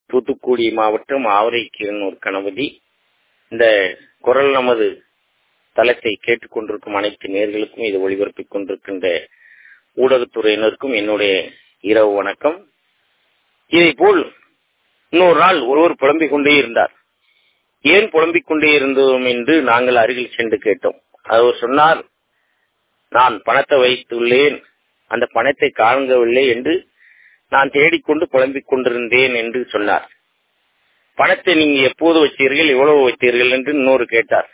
தூத்துக்குடி மாவட்டம் ஆவரைக்கீரனூர் கணபதி. இந்த குரல் நமது தளத்தை கேட்டுக்கொண்டிருக்கும் அனைத்து நேயர்களுக்கும், இது ஒளிபரப்பிக் கொண்டிருக்கின்ற ஊடகத்துறையினருக்கும் என்னுடைய இரவு வணக்கம். இதை போல் இன்னொரு நாள் ஒருவர் புலம்பிக் கொண்டே இருந்தார். ஏன் புலம்பிக் கொண்டே இருந்தோம் என்று நாங்கள் அருகில் சென்று கேட்டோம். அவர் சொன்னார், நான் பணத்தை வைத்துள்ளேன், அந்த பணத்தை காணவில்லை என்று நான் தேடிக்கொண்டு புலம்பிக் கொண்டிருந்தேன் என்று சொன்னார். பணத்தை நீங்க எப்போது வச்சீர்கள், எவ்வளவு வைத்தீர்கள் என்று இன்னொரு கேட்டார்.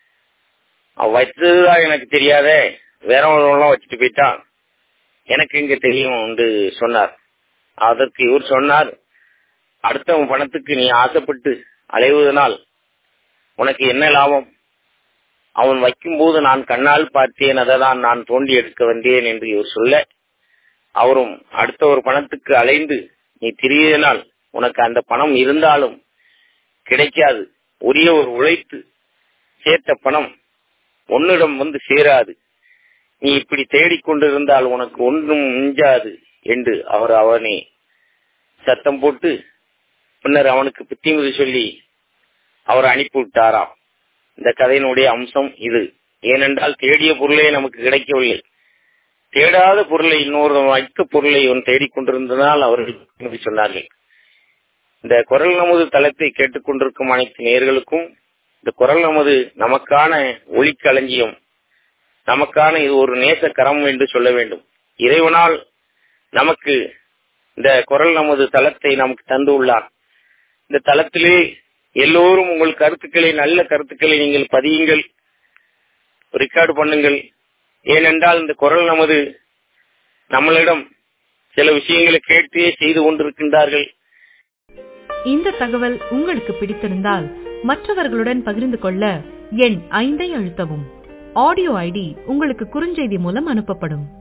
வைத்ததுதான் எனக்கு தெரியாத, வேற எல்லாம் வச்சுட்டு போயிட்டான், எனக்கு இங்க தெரியும் என்று சொன்னார். அதற்கு இவர் சொன்னார், அடுத்தவன் பணத்துக்கு நீ ஆசைப்பட்டு அலைவதனால் உனக்கு என்ன லாபம்? அவன் வைக்கும் போது நான் கண்ணால் பார்த்தேன், அதான் நான் தோண்டி எடுக்க வந்தேன் என்று இவர் சொல்ல, அவரும் அடுத்த ஒரு பணத்துக்கு அலைந்து நீ திரியதனால் உனக்கு அந்த பணம் இருந்தாலும் கிடைக்காது, உரிய ஒரு உழைத்து சேர்த்த பணம் உன்னிடம் வந்து சேராது, நீ இப்படி தேடிக்கொண்டிருந்தால் உனக்கு ஒன்றும் மிஞ்சாது என்று அவனை சத்தம் போட்டு பின்னர் அவனுக்கு புத்திமதி சொல்லி அவர் அனுப்பிவிட்டாராம். இந்த கதையினுடைய அம்சம் இது. ஏனென்றால் தேடிய பொருளே நமக்கு கிடைக்கவில்லை, தேடாத பொருளை இன்னொரு வைத்த பொருளை அவன் தேடிக்கொண்டிருந்ததால் அவர்கள் சொன்னார்கள். இந்த குரல் நமது தளத்தை கேட்டுக்கொண்டிருக்கும் அனைத்து நேயர்களுக்கும், இந்த குரல் நமது நமக்கான ஒளிக்களஞ்சியம், நமக்கான இது ஒரு நேச கரம் என்று சொல்ல வேண்டும். இறைவனால் நமக்கு இந்த குரல் நமது தளத்தை நமக்கு தந்து உள்ளார். இந்த தளத்திலே எல்லோரும் உங்கள் கருத்துக்களை, நல்ல கருத்துக்களை நீங்கள் பதியுங்கள், ரெக்கார்டு பண்ணுங்கள். ஏனென்றால் இந்த குரல் நமது நம்மளிடம் சில விஷயங்களை கேட்டே செய்து கொண்டிருக்கின்றார்கள். இந்த தகவல் உங்களுக்கு பிடித்திருந்தால் மற்றவர்களுடன் பகிர்ந்து கொள்ள எண் 5 அழுத்தவும். ஆடியோ ஐடி உங்களுக்கு குறுஞ்செய்தி மூலம் அனுப்பப்படும்.